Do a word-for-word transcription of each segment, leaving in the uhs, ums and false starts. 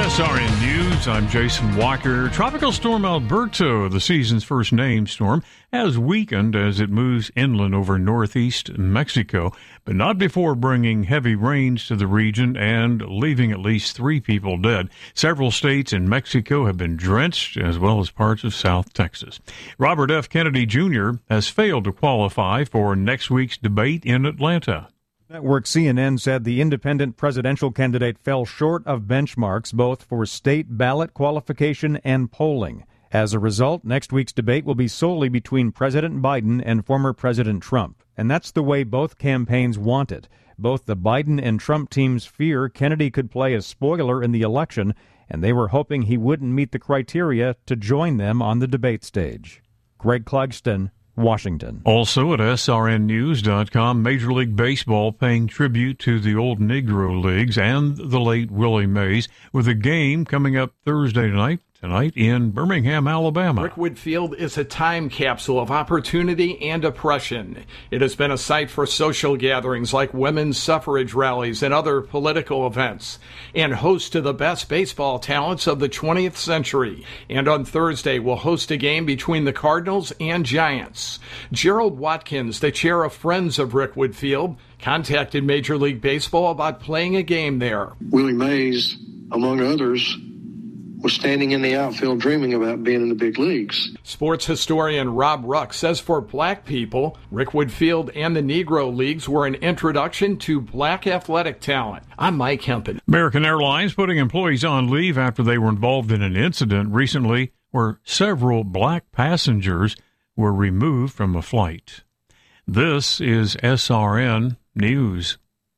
S R N News, I'm Jason Walker. Tropical Storm Alberto, the season's first named storm, has weakened as it moves inland over northeast Mexico, but not before bringing heavy rains to the region and leaving at least three people dead. Several states in Mexico have been drenched, as well as parts of South Texas. Robert F. Kennedy Junior has failed to qualify for next week's debate in Atlanta. Network C N N said the independent presidential candidate fell short of benchmarks both for state ballot qualification and polling. As a result, next week's debate will be solely between President Biden and former President Trump. And that's the way both campaigns want it. Both the Biden and Trump teams fear Kennedy could play a spoiler in the election, and they were hoping he wouldn't meet the criteria to join them on the debate stage. Greg Clugston, Washington. Also at S R N news dot com, Major League Baseball paying tribute to the old Negro Leagues and the late Willie Mays with a game coming up Thursday night. Tonight in Birmingham, Alabama. Rickwood Field is a time capsule of opportunity and oppression. It has been a site for social gatherings like women's suffrage rallies and other political events, and host to the best baseball talents of the twentieth century. And on Thursday, we'll host a game between the Cardinals and Giants. Gerald Watkins, the chair of Friends of Rickwood Field, contacted Major League Baseball about playing a game there. Willie Mays, among others, was standing in the outfield dreaming about being in the big leagues. Sports historian Rob Ruck says for black people, Rickwood Field and the Negro Leagues were an introduction to black athletic talent. I'm Mike Hempen. American Airlines putting employees on leave after they were involved in an incident recently where several black passengers were removed from a flight. This is S R N News.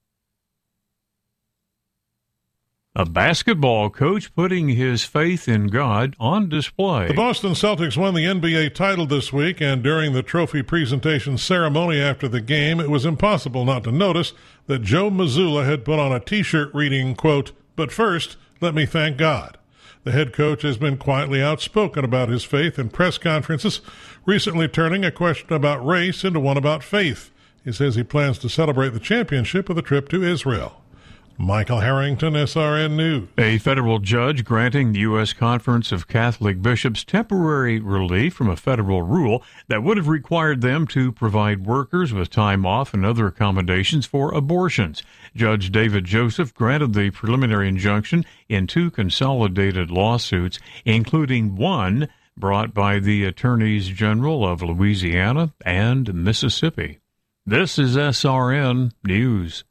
A basketball coach putting his faith in God on display. The Boston Celtics won the N B A title this week, and during the trophy presentation ceremony after the game, it was impossible not to notice that Joe Mazzulla had put on a T-shirt reading, quote, "But first, let me thank God." The head coach has been quietly outspoken about his faith in press conferences, recently turning a question about race into one about faith. He says he plans to celebrate the championship with a trip to Israel. Michael Harrington, S R N News. A federal judge granting the U S Conference of Catholic Bishops temporary relief from a federal rule that would have required them to provide workers with time off and other accommodations for abortions. Judge David Joseph granted the preliminary injunction in two consolidated lawsuits, including one brought by the Attorneys General of Louisiana and Mississippi. This is S R N News.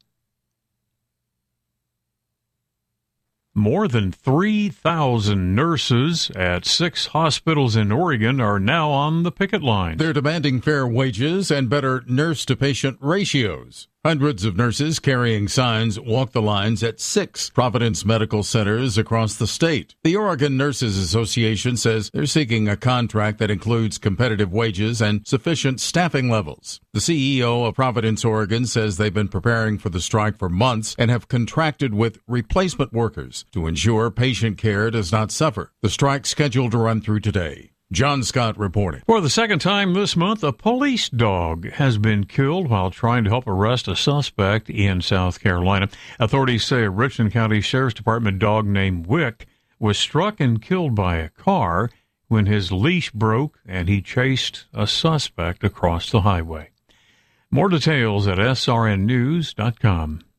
More than three thousand nurses at six hospitals in Oregon are now on the picket line. They're demanding fair wages and better nurse-to-patient ratios. Hundreds of nurses carrying signs walk the lines at six Providence medical centers across the state. The Oregon Nurses Association says they're seeking a contract that includes competitive wages and sufficient staffing levels. The C E O of Providence, Oregon, says they've been preparing for the strike for months and have contracted with replacement workers to ensure patient care does not suffer. The strike's scheduled to run through today. John Scott reporting. For the second time this month, a police dog has been killed while trying to help arrest a suspect in South Carolina. Authorities say a Richland County Sheriff's Department dog named Wick was struck and killed by a car when his leash broke and he chased a suspect across the highway. More details at S R N news dot com.